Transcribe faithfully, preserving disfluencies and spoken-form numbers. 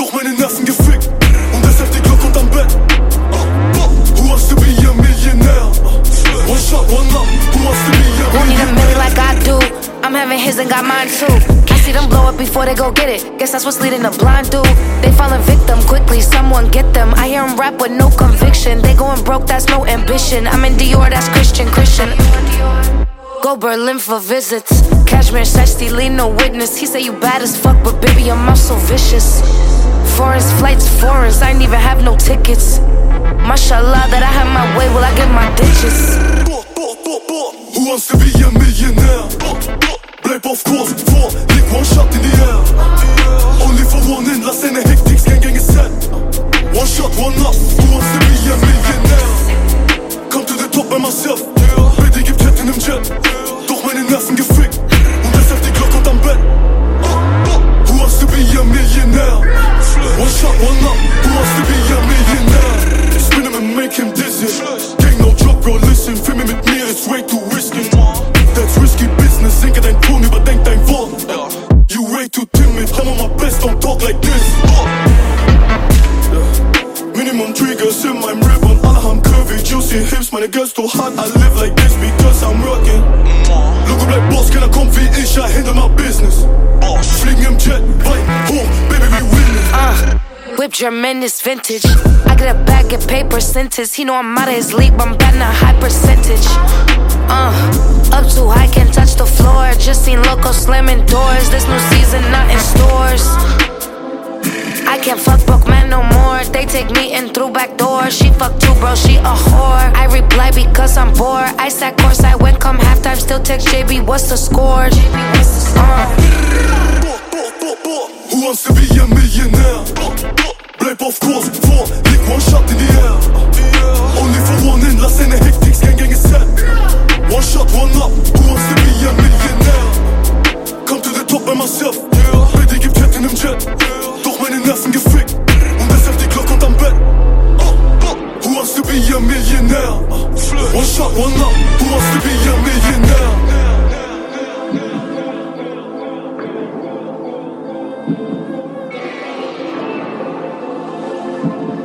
Doch meine Nerven gefickt und deshalb die Glocke unterm Bett. Who wants to be a millionaire? One shot, one up. Who wants to be a millionaire? Who need a million like I do? I'm having his and got mine too. I see them blow up before they go get it. Guess that's what's leading a blind dude. They falling victim quickly, someone get them. I hear them rap with no conviction. They going broke, that's no ambition. I'm in Dior, that's Christian, Christian. Go Berlin for visits. Cashmere sexy, lead no witness. He say you bad as fuck, but baby, your mouth so vicious. Foreign flights, foreigns, I ain't even have no tickets. Mashallah that I have my way, will I get my ditches? Who wants to be a millionaire? Bleib auf Kurs, vor, leg one shot in the air. Only for one in, lass eine Hektik, Gang Gang is set. One shot, one up, who wants to be a millionaire? Come to the top by myself, bitte gib Jet in dem Jet. Doch meine Nerven gefickt und deshalb die Glocke unterm Bett. Who wants to be a millionaire? One shot, one up, who wants to be a millionaire? Spin him and make him dizzy. Gang no job, bro, listen, filme mit mir, it's way too risky. That's risky business, denke dein Ton, überdenk dein Wort. You way too timid, I'm on my best, don't talk like this. Minimum triggers in meinem Rip und alle haben curvy, juicy hips. Meine Girls too hot, I live like this because I'm working. Logo bleibt Boss, keiner kommt wie ich, I handle my business. Fliegen im Jet, weit hoch, baby, we winning. Uh, whip tremendous vintage. I get a bag, get paid percentage. He know I'm out of his league, but I'm batting a high percentage. Uh, up too high, can't touch the floor. Just seen Loco slamming doors. This new season not in stores. I can't fuck broke man no more. They take me in through back door. She fuck too, bro, she a whore. I reply because I'm bored. I sat courtside when come halftime. Still text J B, what's the score? Uh. Who wants to be a millionaire? Bleib auf Kurs, vor, leg one shot in the air. Only for one in, lass eine Hektik, Gang Gang is set. One shot, one up, who wants to be a millionaire? Come to the top by myself, bitte gib Jet in dem Jet. Doch meine Nerven gefickt und deshalb die Glocke unterm Bett. Who wants to be a millionaire? One shot, one up, who wants to be a millionaire? Thank you.